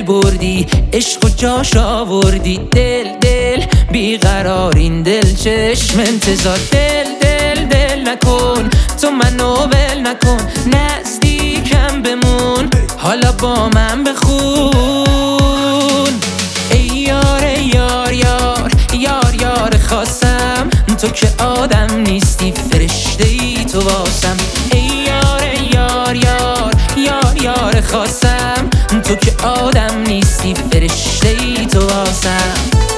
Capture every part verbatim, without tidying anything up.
دل بردی، عشق و جاش آوردی. دل دل بیقرار این دل چشم انتظار. دل دل دل نکن تو منو ول نکن، نزدیکم بمون حالا با من بخون. ای یار ای یار یار یار یار خواستم، تو که آدم نیستی فرشته ای تو واسم. ای یار ای یار یار یار یار خواستم، تو که آدم نیستی فرشته ای تو واسم.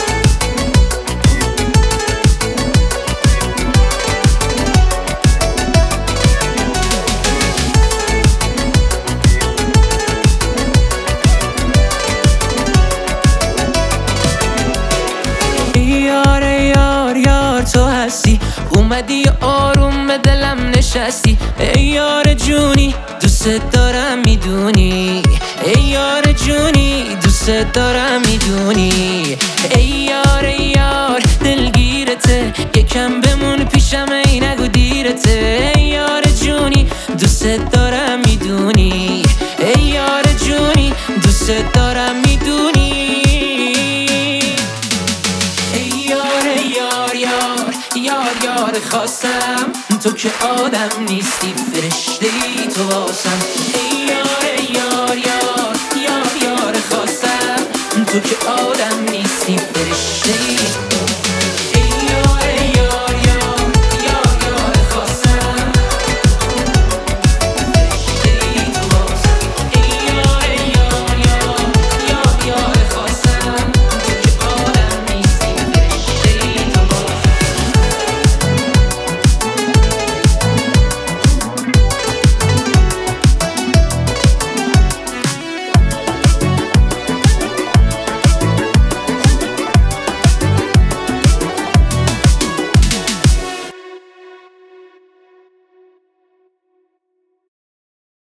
تو هستی اومدی آروم به دلم نشستی. ای یار جونی دوست دارم میدونی، ای یار جونی دوست دارم میدونی. ای یار ای یار دلگیرته، یکم بمون پیشم ای نگو دیرته. ای یار جونی دوست دارم میدونی، ای یار جونی دوست دارم میدونی. یار یار خواستم، تو که آدم نیستی فرشته ای تو واسم. ای یار ای یار یار یار یار خواستم، تو که